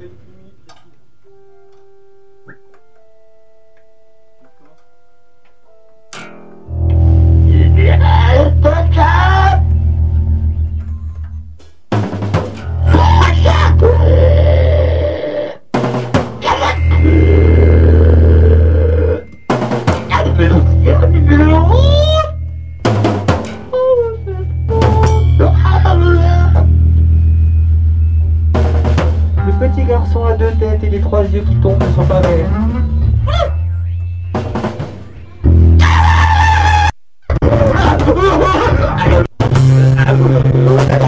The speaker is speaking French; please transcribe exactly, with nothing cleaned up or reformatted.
Le petit garçon a deux têtes et les trois yeux qui tombent ne sont pas verts. Ah